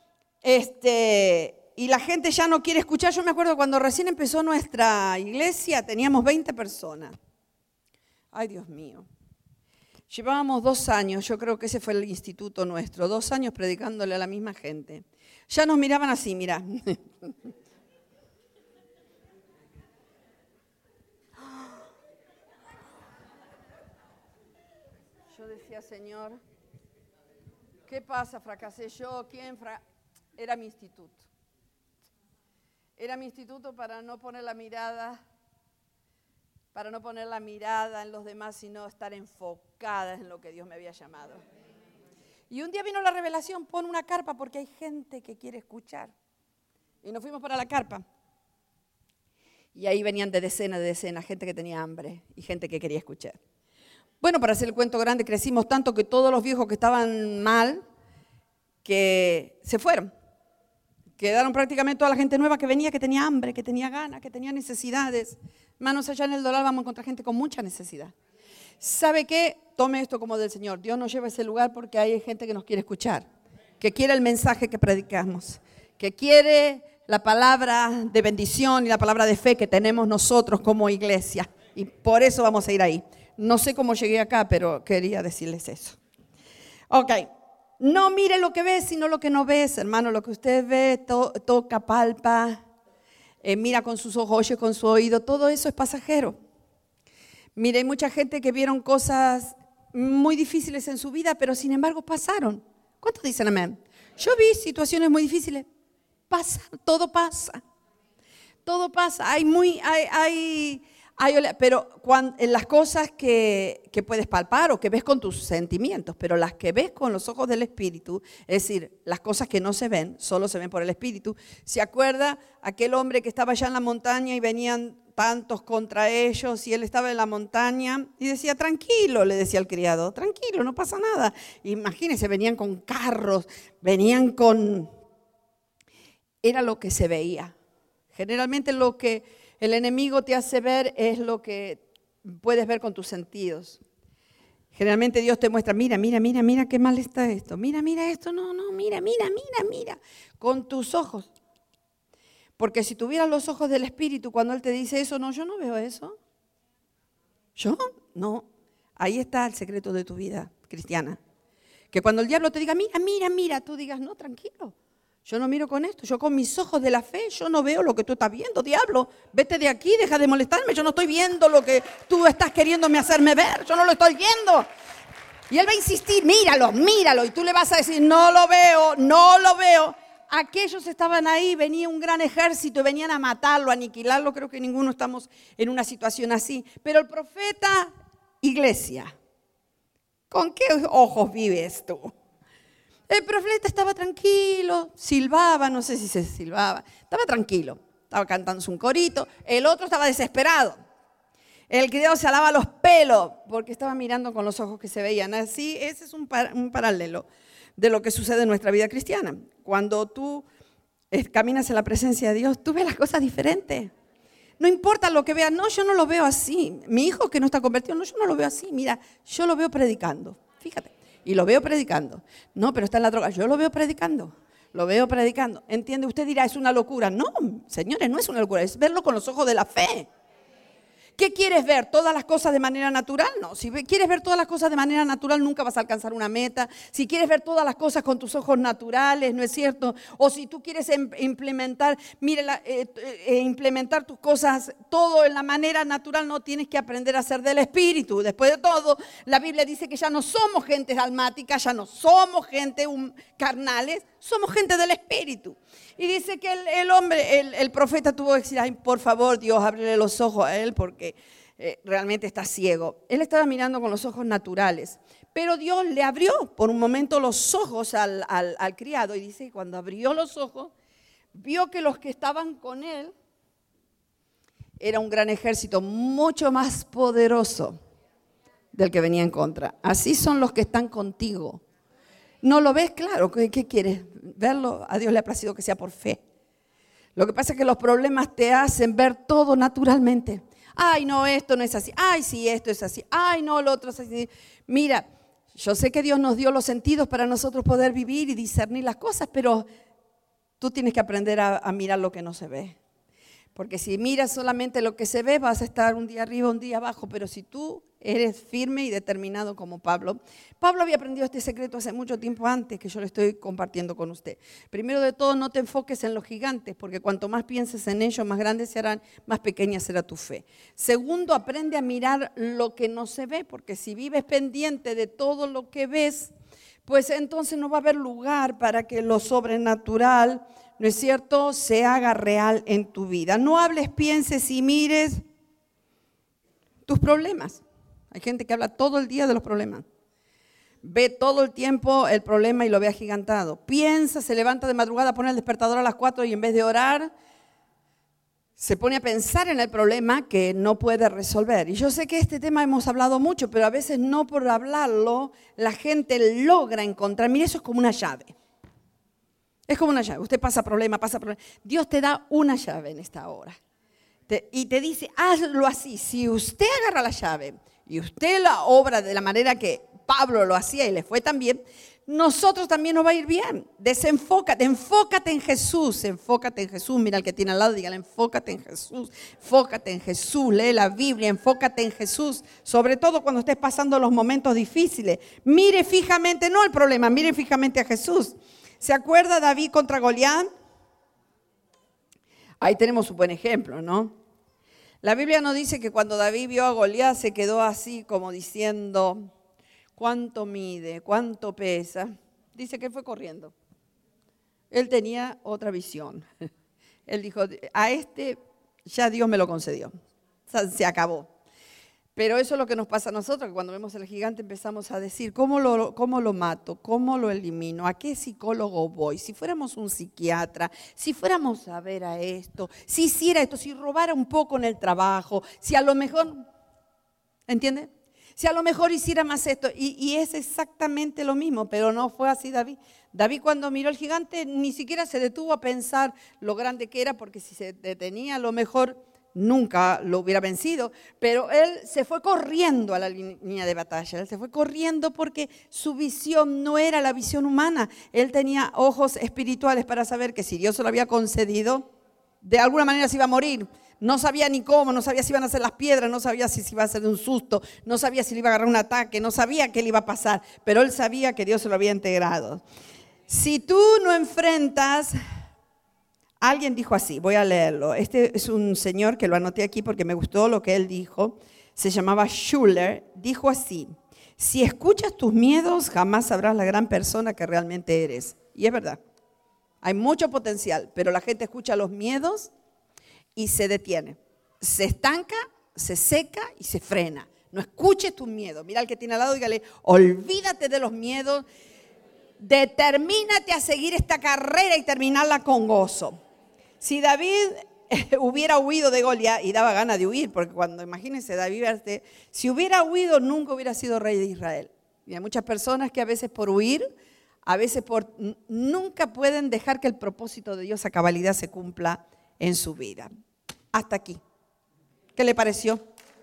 y la gente ya no quiere escuchar. Yo me acuerdo cuando recién empezó nuestra iglesia, teníamos 20 personas. Ay, Dios mío. Llevábamos 2 años, yo creo que ese fue el instituto nuestro, 2 años predicándole a la misma gente. Ya nos miraban así, mira. Yo decía, Señor, ¿Qué pasa? ¿Fracasé yo? Era mi instituto. Era mi instituto para no poner la mirada en los demás, sino estar enfocada en lo que Dios me había llamado. Y un día vino la revelación, pon una carpa porque hay gente que quiere escuchar. Y nos fuimos para la carpa. Y ahí venían de decenas, gente que tenía hambre y gente que quería escuchar. Bueno, para hacer el cuento grande, crecimos tanto que todos los viejos que estaban mal, que se fueron. Quedaron prácticamente toda la gente nueva que venía, que tenía hambre, que tenía ganas, que tenía necesidades. Hermanos, allá en el Doral vamos a encontrar gente con mucha necesidad. ¿Sabe qué? Tome esto como del Señor. Dios nos lleva a ese lugar porque hay gente que nos quiere escuchar, que quiere el mensaje que predicamos, que quiere la palabra de bendición y la palabra de fe que tenemos nosotros como iglesia. Y por eso vamos a ir ahí. No sé cómo llegué acá, pero quería decirles eso. Ok. No mire lo que ves, sino lo que no ves, hermano. Lo que usted ve, toca, palpa, mira con sus ojos, oye con su oído. Todo eso es pasajero. Mire, hay mucha gente que vieron cosas muy difíciles en su vida, pero sin embargo pasaron. ¿Cuántos dicen amén? Yo vi situaciones muy difíciles. Pasa, todo pasa. Todo pasa. Pero en las cosas que puedes palpar o que ves con tus sentimientos, pero las que ves con los ojos del Espíritu, es decir, las cosas que no se ven, solo se ven por el Espíritu. ¿Se acuerda aquel hombre que estaba allá en la montaña y venían tantos contra ellos y él estaba en la montaña y decía, tranquilo, le decía al criado, tranquilo, no pasa nada? Imagínense, venían con carros, Era lo que se veía. Generalmente lo que el enemigo te hace ver es lo que puedes ver con tus sentidos. Generalmente Dios te muestra, mira qué mal está esto. Mira esto, mira. Con tus ojos. Porque si tuvieras los ojos del Espíritu, cuando Él te dice eso, no, yo no veo eso. ¿Yo? No. Ahí está el secreto de tu vida cristiana. Que cuando el diablo te diga, mira, tú digas, no, tranquilo. Yo no miro con esto, yo con mis ojos de la fe, yo no veo lo que tú estás viendo, diablo. Vete de aquí, deja de molestarme, yo no estoy viendo lo que tú estás queriéndome hacerme ver, yo no lo estoy viendo. Y él va a insistir, míralo, y tú le vas a decir, no lo veo. Aquellos estaban ahí, venía un gran ejército y venían a matarlo, a aniquilarlo. Creo que ninguno estamos en una situación así. Pero el profeta, iglesia, ¿con qué ojos vives tú? El profeta estaba tranquilo, silbaba, no sé si se silbaba, estaba tranquilo, estaba cantándose un corito, el otro estaba desesperado. El criado se alaba los pelos porque estaba mirando con los ojos que se veían. Así, ese es un paralelo de lo que sucede en nuestra vida cristiana. Cuando tú caminas en la presencia de Dios, tú ves las cosas diferentes. No importa lo que veas, no, yo no lo veo así. Mi hijo que no está convertido, no, yo no lo veo así. Mira, yo lo veo predicando, fíjate. Y lo veo predicando. No, pero está en la droga. Yo lo veo predicando. ¿Entiende? Usted dirá, es una locura. No, señores, no es una locura. Es verlo con los ojos de la fe. ¿Qué quieres ver? ¿Todas las cosas de manera natural? No. Si quieres ver todas las cosas de manera natural, nunca vas a alcanzar una meta. Si quieres ver todas las cosas con tus ojos naturales, ¿no es cierto? O si tú quieres implementar tus cosas todo en la manera natural, no, tienes que aprender a ser del Espíritu. Después de todo, la Biblia dice que ya no somos gente almática, ya no somos gente carnales, somos gente del Espíritu. Y dice que el profeta tuvo que decir, ay, por favor, Dios, ábrele los ojos a él porque realmente está ciego. Él estaba mirando con los ojos naturales, pero Dios le abrió por un momento los ojos al criado. Y dice que cuando abrió los ojos, vio que los que estaban con él era un gran ejército mucho más poderoso del que venía en contra. Así son los que están contigo. ¿No lo ves claro? ¿Qué quieres? ¿Verlo? A Dios le ha placido que sea por fe. Lo que pasa es que los problemas te hacen ver todo naturalmente. Ay, no, esto no es así. Ay, sí, esto es así. Ay, no, lo otro es así. Mira, yo sé que Dios nos dio los sentidos para nosotros poder vivir y discernir las cosas, pero tú tienes que aprender a mirar lo que no se ve. Porque si miras solamente lo que se ve, vas a estar un día arriba, un día abajo. Pero si tú eres firme y determinado como Pablo había aprendido este secreto hace mucho tiempo antes que yo lo estoy compartiendo con usted. Primero de todo, no te enfoques en los gigantes, porque cuanto más pienses en ellos, más grandes se harán, más pequeña será tu fe. Segundo, aprende a mirar lo que no se ve, porque si vives pendiente de todo lo que ves, pues entonces no va a haber lugar para que lo sobrenatural, ¿no es cierto?, se haga real en tu vida. No hables, pienses y mires tus problemas. Hay gente que habla todo el día de los problemas. Ve todo el tiempo el problema y lo ve agigantado. Piensa, se levanta de madrugada, pone el despertador a las 4 y en vez de orar, se pone a pensar en el problema que no puede resolver. Y yo sé que este tema hemos hablado mucho, pero a veces no por hablarlo, la gente logra encontrar. Mire, eso es como una llave. Es como una llave. Usted pasa problema, pasa problema. Dios te da una llave en esta hora. Y te dice, hazlo así. Si usted agarra la llave y usted la obra de la manera que Pablo lo hacía y le fue tan bien, nosotros también nos va a ir bien. Desenfócate, enfócate en Jesús, enfócate en Jesús. Mira al que tiene al lado, dígale, enfócate en Jesús, enfócate en Jesús, lee la Biblia, enfócate en Jesús. Sobre todo cuando estés pasando los momentos difíciles. Mire fijamente, no el problema, mire fijamente a Jesús. ¿Se acuerda David contra Goliat? Ahí tenemos un buen ejemplo, ¿no? La Biblia nos dice que cuando David vio a Goliat se quedó así como diciendo, ¿cuánto mide? ¿Cuánto pesa? Dice que fue corriendo. Él tenía otra visión. Él dijo, a este ya Dios me lo concedió. O sea, se acabó. Pero eso es lo que nos pasa a nosotros, que cuando vemos al gigante empezamos a decir, ¿cómo lo mato? ¿Cómo lo elimino? ¿A qué psicólogo voy? Si fuéramos un psiquiatra, si fuéramos a ver a esto, si hiciera esto, si robara un poco en el trabajo, si a lo mejor, ¿entiende? Si a lo mejor hiciera más esto, y es exactamente lo mismo, pero no fue así David. David cuando miró al gigante ni siquiera se detuvo a pensar lo grande que era, porque si se detenía a lo mejor nunca lo hubiera vencido, pero él se fue corriendo a la línea de batalla, él se fue corriendo porque su visión no era la visión humana, él tenía ojos espirituales para saber que si Dios se lo había concedido, de alguna manera se iba a morir. No sabía ni cómo, no sabía si iban a ser las piedras, no sabía si se iba a hacer de un susto, no sabía si le iba a agarrar un ataque, no sabía qué le iba a pasar, pero él sabía que Dios se lo había integrado. Si tú no enfrentas, alguien dijo así, voy a leerlo, este es un señor que lo anoté aquí porque me gustó lo que él dijo, se llamaba Schuller, dijo así, si escuchas tus miedos jamás sabrás la gran persona que realmente eres. Y es verdad, hay mucho potencial, pero la gente escucha los miedos y se detiene, se estanca, se seca y se frena. No escuches tus miedos. Mira al que tiene al lado, dígale, olvídate de los miedos, determínate a seguir esta carrera y terminarla con gozo. Si David hubiera huido de Goliat, y daba ganas de huir, porque cuando, imagínense, David, si hubiera huido, nunca hubiera sido rey de Israel. Y hay muchas personas que a veces por huir, a veces nunca pueden dejar que el propósito de Dios a cabalidad se cumpla en su vida. Hasta aquí. ¿Qué le pareció?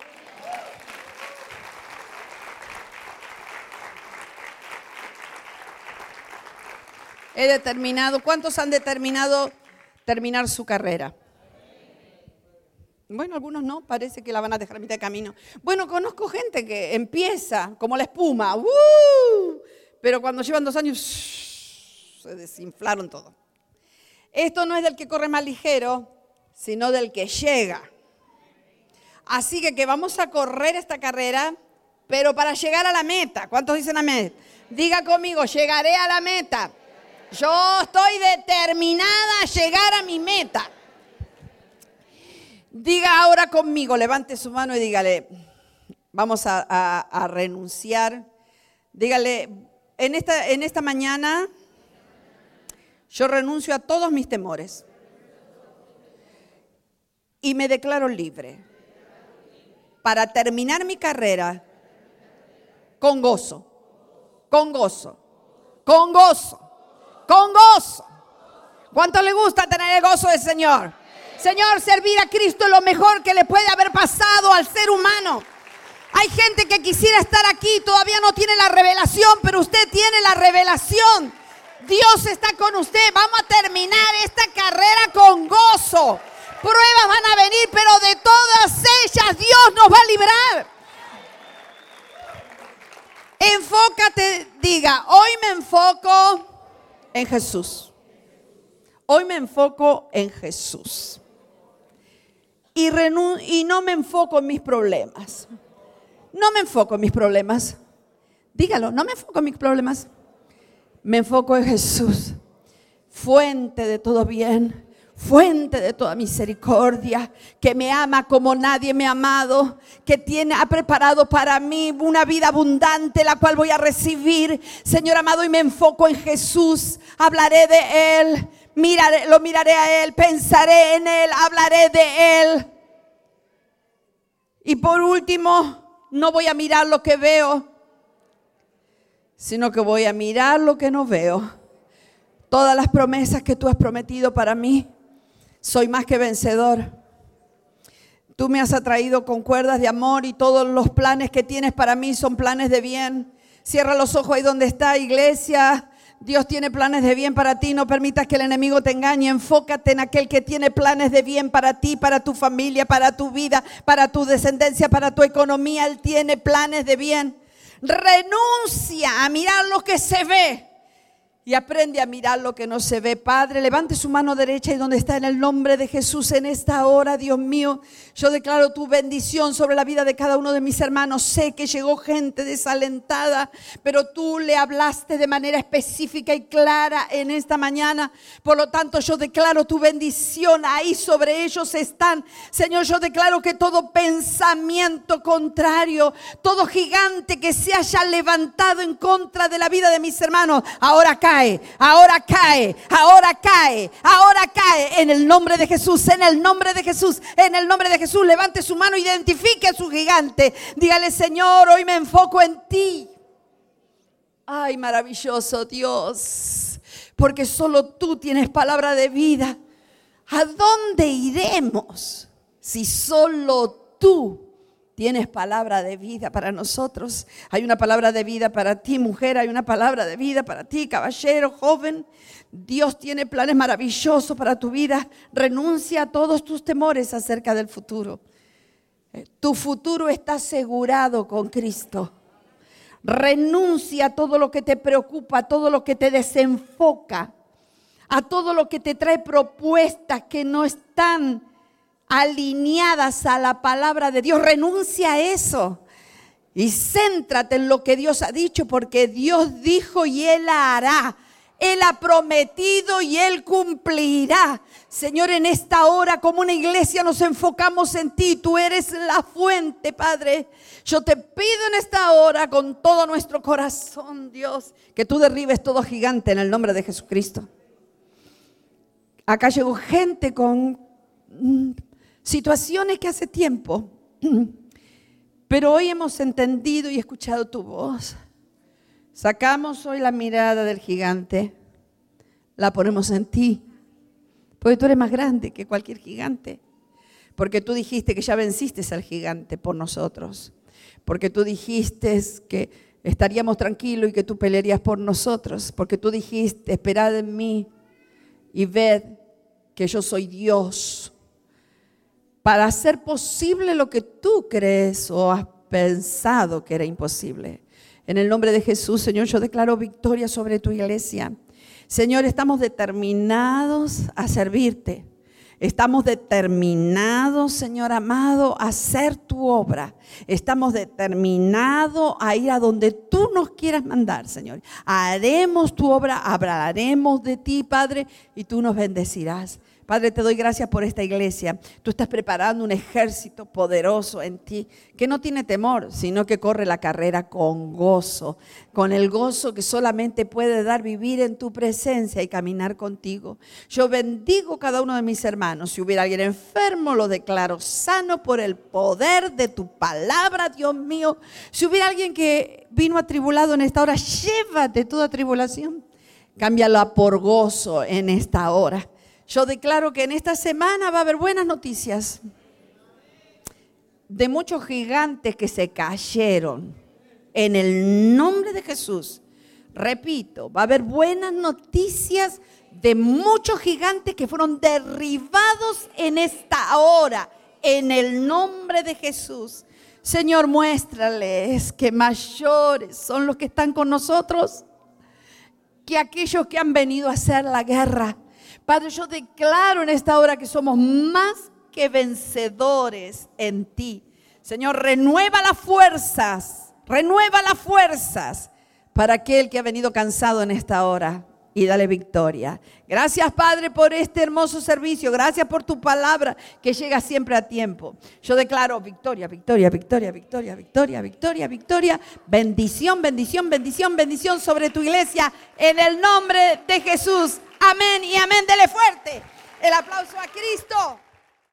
He determinado, ¿cuántos han determinado terminar su carrera? Bueno, algunos no, parece que la van a dejar a mitad de camino. Bueno, conozco gente que empieza como la espuma, pero cuando llevan 2 años se desinflaron todo. Esto no es del que corre más ligero, sino del que llega. Así que vamos a correr esta carrera, pero para llegar a la meta. ¿Cuántos dicen amén? Diga conmigo, llegaré a la meta. Yo estoy determinada a llegar a mi meta. Diga ahora conmigo, levante su mano y dígale, vamos a renunciar. Dígale, en esta mañana yo renuncio a todos mis temores y me declaro libre para terminar mi carrera con gozo, con gozo, con gozo. Con gozo. ¿Cuánto le gusta tener el gozo del Señor? Señor, servir a Cristo es lo mejor que le puede haber pasado al ser humano. Hay gente que quisiera estar aquí y todavía no tiene la revelación, pero usted tiene la revelación. Dios está con usted. Vamos a terminar esta carrera con gozo. Pruebas van a venir, pero de todas ellas Dios nos va a librar. Enfócate, diga, hoy me enfoco en Jesús. Hoy me enfoco en Jesús. Y no me enfoco en mis problemas. No me enfoco en mis problemas. Dígalo, no me enfoco en mis problemas. Me enfoco en Jesús, fuente de todo bien, fuente de toda misericordia, que me ama como nadie me ha amado, que ha preparado para mí una vida abundante, la cual voy a recibir. Señor amado, y me enfoco en Jesús, hablaré de Él, lo miraré a Él, pensaré en Él, hablaré de Él. Y por último, no voy a mirar lo que veo, sino que voy a mirar lo que no veo. Todas las promesas que tú has prometido para mí, soy más que vencedor. Tú me has atraído con cuerdas de amor y todos los planes que tienes para mí son planes de bien. Cierra los ojos ahí donde está, iglesia. Dios tiene planes de bien para ti. No permitas que el enemigo te engañe. Enfócate en aquel que tiene planes de bien para ti, para tu familia, para tu vida, para tu descendencia, para tu economía. Él tiene planes de bien. Renuncia a mirar lo que se ve y aprende a mirar lo que no se ve. Padre, levante su mano derecha y donde está, en el nombre de Jesús, en esta hora, Dios mío, yo declaro tu bendición sobre la vida de cada uno de mis hermanos. Sé que llegó gente desalentada, pero tú le hablaste de manera específica y clara en esta mañana. Por lo tanto, yo declaro tu bendición. Ahí sobre ellos están. Señor, yo declaro que todo pensamiento contrario, todo gigante que se haya levantado en contra de la vida de mis hermanos, ahora cae. Ahora cae, ahora cae, ahora cae en el nombre de Jesús, en el nombre de Jesús, en el nombre de Jesús. Levante su mano, identifique a su gigante. Dígale: Señor, hoy me enfoco en ti. Ay, maravilloso Dios, porque solo tú tienes palabra de vida. ¿A dónde iremos si solo tú tienes palabra de vida para nosotros? Hay una palabra de vida para ti, mujer. Hay una palabra de vida para ti, caballero, joven. Dios tiene planes maravillosos para tu vida. Renuncia a todos tus temores acerca del futuro. Tu futuro está asegurado con Cristo. Renuncia a todo lo que te preocupa, a todo lo que te desenfoca, a todo lo que te trae propuestas que no están alineadas a la palabra de Dios. Renuncia a eso y céntrate en lo que Dios ha dicho, porque Dios dijo y Él hará. Él ha prometido y Él cumplirá. Señor, en esta hora, como una iglesia, nos enfocamos en ti. Tú eres la fuente, Padre. Yo te pido en esta hora, con todo nuestro corazón, Dios, que tú derribes todo gigante en el nombre de Jesucristo. Acá llegó gente con situaciones que hace tiempo, pero hoy hemos entendido y escuchado tu voz. Sacamos hoy la mirada del gigante, la ponemos en ti, porque tú eres más grande que cualquier gigante, porque tú dijiste que ya venciste al gigante por nosotros, porque tú dijiste que estaríamos tranquilos y que tú pelearías por nosotros, porque tú dijiste: esperad en mí y ved que yo soy Dios, para hacer posible lo que tú crees o has pensado que era imposible. En el nombre de Jesús, Señor, yo declaro victoria sobre tu iglesia. Señor, estamos determinados a servirte. Estamos determinados, Señor amado, a hacer tu obra. Estamos determinados a ir a donde tú nos quieras mandar, Señor. Haremos tu obra, hablaremos de ti, Padre, y tú nos bendecirás. Padre, te doy gracias por esta iglesia. Tú estás preparando un ejército poderoso en ti, que no tiene temor, sino que corre la carrera con gozo, con el gozo que solamente puede dar vivir en tu presencia y caminar contigo. Yo bendigo cada uno de mis hermanos. Si hubiera alguien enfermo, lo declaro sano por el poder de tu palabra, Dios mío. Si hubiera alguien que vino atribulado en esta hora, llévate toda tribulación, cámbiala por gozo en esta hora. Yo declaro que en esta semana va a haber buenas noticias de muchos gigantes que se cayeron. En el nombre de Jesús, repito, va a haber buenas noticias de muchos gigantes que fueron derribados en esta hora. En el nombre de Jesús. Señor, muéstrales que mayores son los que están con nosotros que aquellos que han venido a hacer la guerra. Padre, yo declaro en esta hora que somos más que vencedores en ti. Señor, renueva las fuerzas para aquel que ha venido cansado en esta hora. Y dale victoria. Gracias, Padre, por este hermoso servicio. Gracias por tu palabra que llega siempre a tiempo. Yo declaro victoria, victoria, victoria, victoria, victoria, victoria, victoria. Bendición, bendición, bendición, bendición sobre tu iglesia. En el nombre de Jesús. Amén y amén. Dele fuerte el aplauso a Cristo.